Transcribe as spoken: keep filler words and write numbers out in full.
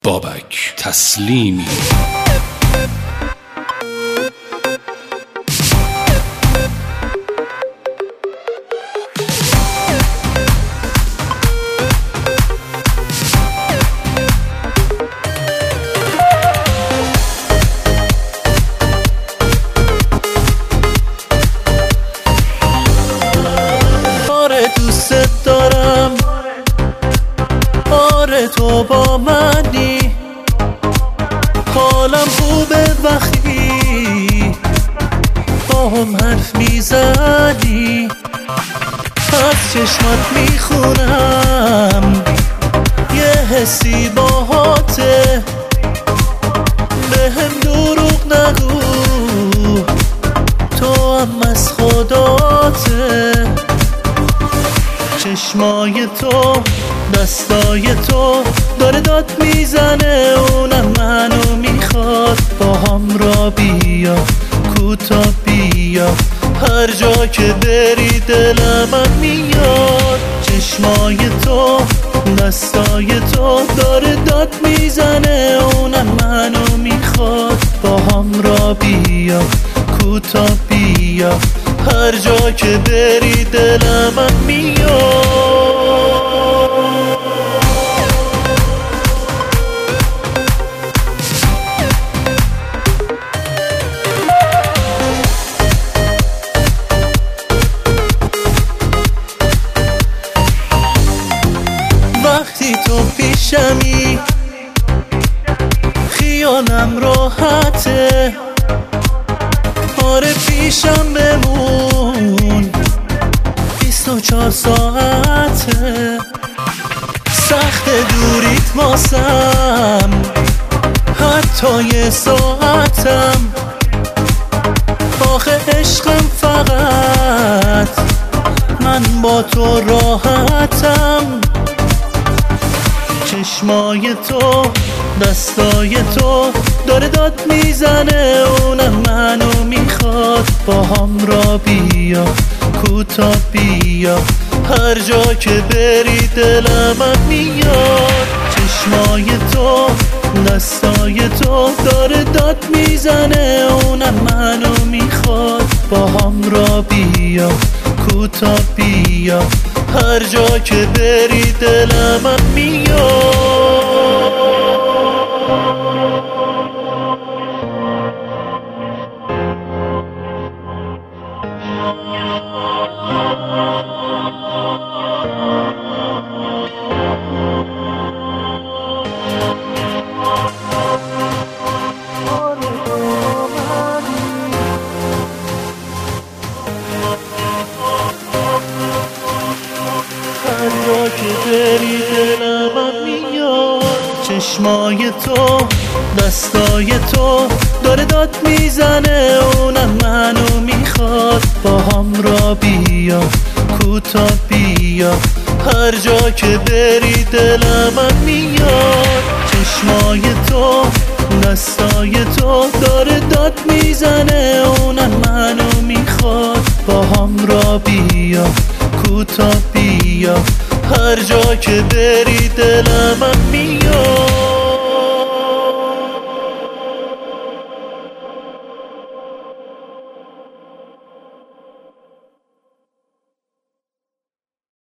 بابک تسلیمی. آره دوست دارم، آره تو با منی، حالم خوبه وقتی با هم حرف میزنی، از چشمات میخونم یه حسی باهاته، به هم دروغ نگو تو هم از خداته، چشمای تو دستای تو داره داد میزنه، اونم منو میخواد با هم را بیا کوتا بیا، هر جا که بری دلم میاد، چشمای تو دستای تو داره داد میزنه، اونم منو میخواد با هم را بیا کوتا بیا، هر جا که بری دلم میاد. وقتی تو پیشمی خیالم راحته، آره پیشم بمون بیست و چهار ساعته، سخت دوریت واسم حتی یه ساعتم، آخه عشقم فقط من با تو راحتم، چشمای تو دستای تو داره داد میزنه، اونم منو میخواد با هم را بیا کوتا بیا، هر جا که بری دلم میاد، چشمای تو دستای تو داره داد میزنه، اونم منو میخواد با هم را بیا کوتا بیا، هر جا که بری دلم میاد. هر جا که بری دلم میاد، چشمای تو دستای تو داره داد میزنه، اونم منو میخواد با هم را بیا کوتا بیا، هر جا که بری دلم میاد، چشمای تو دستای تو داره داد میزنه، اونم منو میخواد با هم را بیا کوتا بیا، هر جا که بری دلم میاد.